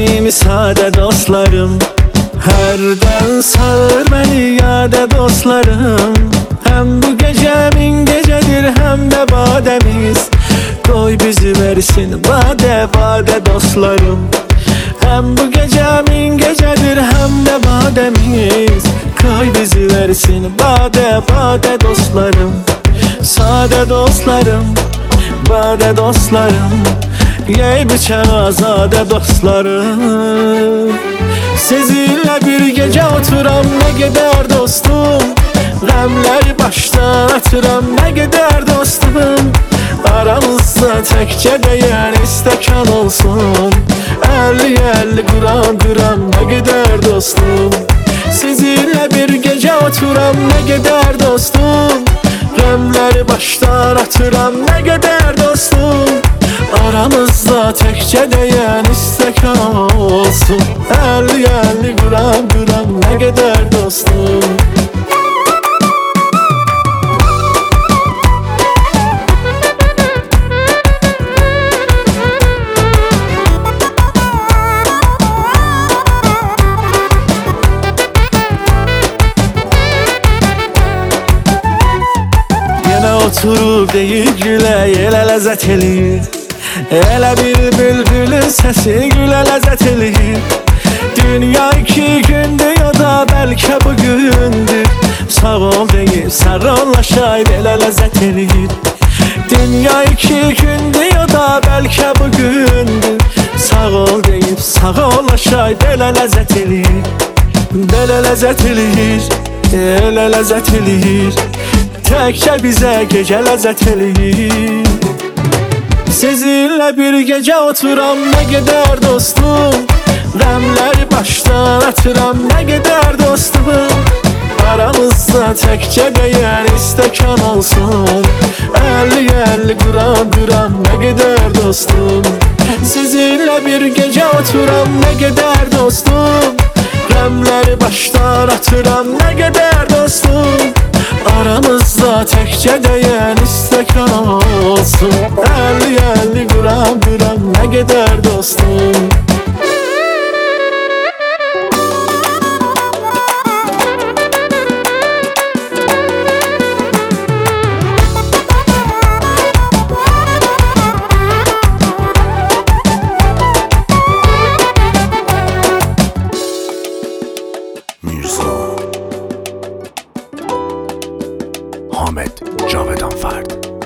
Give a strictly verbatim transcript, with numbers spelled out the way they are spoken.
Samimi sade dostlarım, herden sağır beni yade dostlarım. Hem bu gece min gecedir hem de bademiz, koy bizi versin bade bade dostlarım. Hem bu gece min gecedir hem de bademiz, koy bizi versin bade bade dostlarım. Sade dostlarım, bade dostlarım, yey biçen azade dostlarım. Sizinle bir gece oturam ne gider dostum, remleri baştan atıram ne gider dostum. Aramızda tekçe değen istekan olsun, elli elli gram gram ne gider dostum. Sizinle bir gece oturam ne gider dostum, remleri baştan atıram ne gider dostum. Aramızda tekçe değen istekan olsun, elli elli gram gram ne gider dostum. Oturub deyir gülə, elə ləzzət eləyir. Elə bir bülbülün səsi gülə ləzzət eləyir. Dünya iki gündür ya da bəlkə bugündür, sağ ol deyib sarılaşayıb elə ləzzət eləyir. Dünya iki gündür ya da bəlkə bugündür, sağ ol deyib sarılaşayıb elə ləzzət eləyir. Belə ləzzət eləyir, elə ləzzət eləyir. Tekçe bize gece lezzet eləyir. Sizinle bir gece oturam ne gider dostum, remleri baştan atıram ne gider dostum. Aramızda tekçe değen istekan olsun, elli elli gram gram ne gider dostum. Sizinle bir gece oturam ne gider dostum, remleri baştan atıram ne gider dostum. Aramızda tekçe değen istekan olsun, elli elli gram gram ne gider dostum. Mirza Hamed Cavedan Ferd.